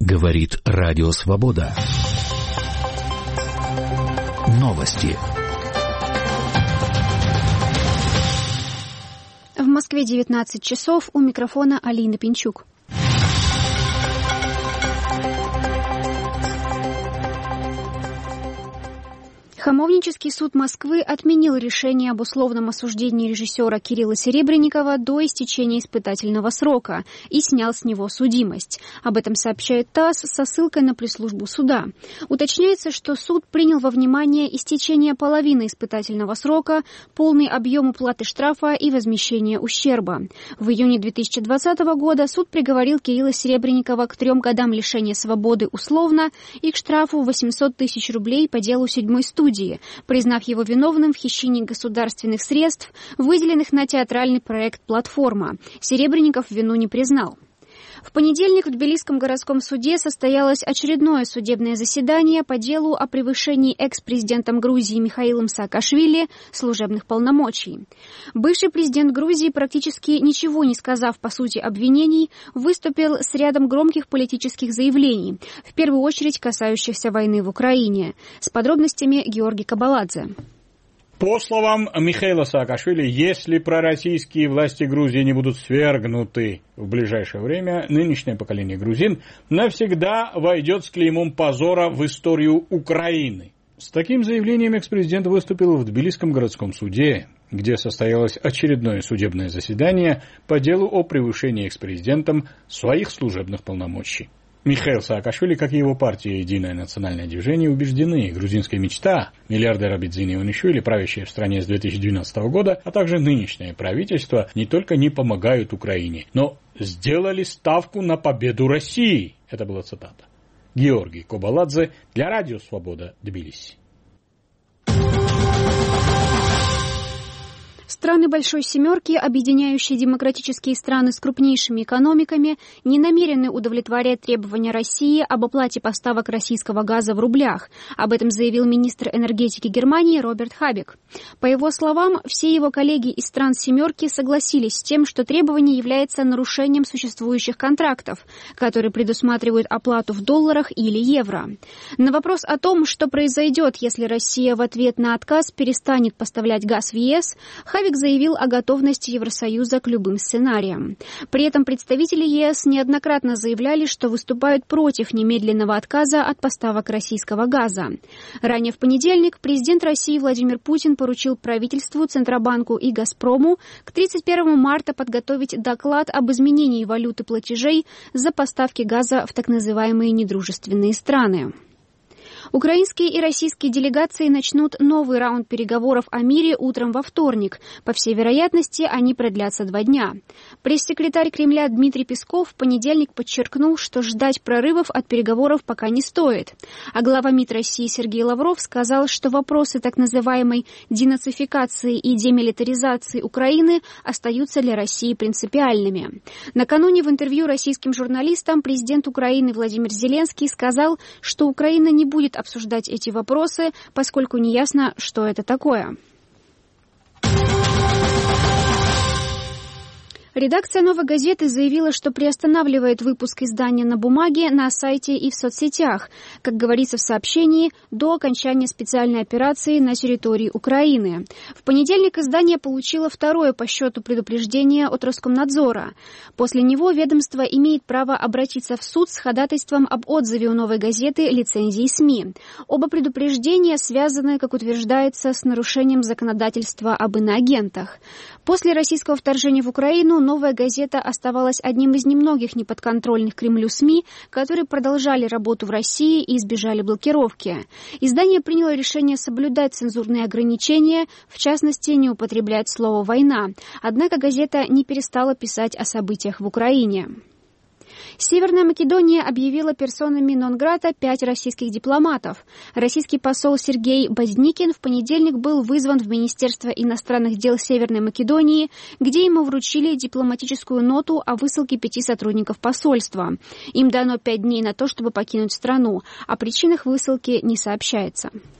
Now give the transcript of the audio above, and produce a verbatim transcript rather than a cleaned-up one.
Говорит Радио Свобода. Новости. В Москве девятнадцать часов, у микрофона Алина Пинчук. Хамовнический суд Москвы отменил решение об условном осуждении режиссера Кирилла Серебренникова до истечения испытательного срока и снял с него судимость. Об этом сообщает ТАСС со ссылкой на пресс-службу суда. Уточняется, что суд принял во внимание истечение половины испытательного срока, полный объем уплаты штрафа и возмещение ущерба. В июне две тысячи двадцатого года суд приговорил Кирилла Серебренникова к трем годам лишения свободы условно и к штрафу восемьсот тысяч рублей по делу седьмой студии, признав его виновным в хищении государственных средств, выделенных на театральный проект «Платформа». Серебренников вину не признал. В понедельник в Тбилисском городском суде состоялось очередное судебное заседание по делу о превышении экс-президентом Грузии Михаилом Саакашвили служебных полномочий. Бывший президент Грузии, практически ничего не сказав по сути обвинений, выступил с рядом громких политических заявлений, в первую очередь касающихся войны в Украине. С подробностями Георгий Кабаладзе. По словам Михаила Саакашвили, если пророссийские власти Грузии не будут свергнуты в ближайшее время, нынешнее поколение грузин навсегда войдет с клеймом позора в историю Украины. С таким заявлением экс-президент выступил в Тбилисском городском суде, где состоялось очередное судебное заседание по делу о превышении экс-президентом своих служебных полномочий. Михаил Саакашвили, как и его партия «Единое национальное движение», убеждены, грузинская мечта, миллиардер Абидзин Иванишвили, правящая в стране с две тысячи двенадцатого года, а также нынешнее правительство, не только не помогают Украине, но сделали ставку на победу России. Это была цитата. Георгий Кабаладзе для Радио Свобода, Тбилиси. Страны Большой Семерки, объединяющие демократические страны с крупнейшими экономиками, не намерены удовлетворять требования России об оплате поставок российского газа в рублях. Об этом заявил министр энергетики Германии Роберт Хабек. По его словам, все его коллеги из стран Семерки согласились с тем, что требование является нарушением существующих контрактов, которые предусматривают оплату в долларах или евро. На вопрос о том, что произойдет, если Россия в ответ на отказ перестанет поставлять газ в ЕС, Хабек заявил о готовности Евросоюза к любым сценариям. При этом представители ЕС неоднократно заявляли, что выступают против немедленного отказа от поставок российского газа. Ранее в понедельник президент России Владимир Путин поручил правительству, Центробанку и «Газпрому» к тридцать первого марта подготовить доклад об изменении валюты платежей за поставки газа в так называемые недружественные страны. Украинские и российские делегации начнут новый раунд переговоров о мире утром во вторник. По всей вероятности, они продлятся два дня. Пресс-секретарь Кремля Дмитрий Песков в понедельник подчеркнул, что ждать прорывов от переговоров пока не стоит. А глава МИД России Сергей Лавров сказал, что вопросы так называемой денацификации и демилитаризации Украины остаются для России принципиальными. Накануне в интервью российским журналистам президент Украины Владимир Зеленский сказал, что Украина не будет обсуждать эти вопросы, поскольку неясно, что это такое. Редакция «Новой газеты» заявила, что приостанавливает выпуск издания на бумаге, на сайте и в соцсетях, как говорится в сообщении, до окончания специальной операции на территории Украины. В понедельник издание получило второе по счету предупреждение от Роскомнадзора. После него ведомство имеет право обратиться в суд с ходатайством об отзыве у «Новой газеты» лицензии СМИ. Оба предупреждения связаны, как утверждается, с нарушением законодательства об иноагентах. После российского вторжения в Украину «Новая газета» оставалась одним из немногих неподконтрольных Кремлю СМИ, которые продолжали работу в России и избежали блокировки. Издание приняло решение соблюдать цензурные ограничения, в частности, не употреблять слово «война». Однако газета не перестала писать о событиях в Украине. Северная Македония объявила персонами нон-грата пять российских дипломатов. Российский посол Сергей Базникин в понедельник был вызван в Министерство иностранных дел Северной Македонии, где ему вручили дипломатическую ноту о высылке пяти сотрудников посольства. Им дано пять дней на то, чтобы покинуть страну. О причинах высылки не сообщается.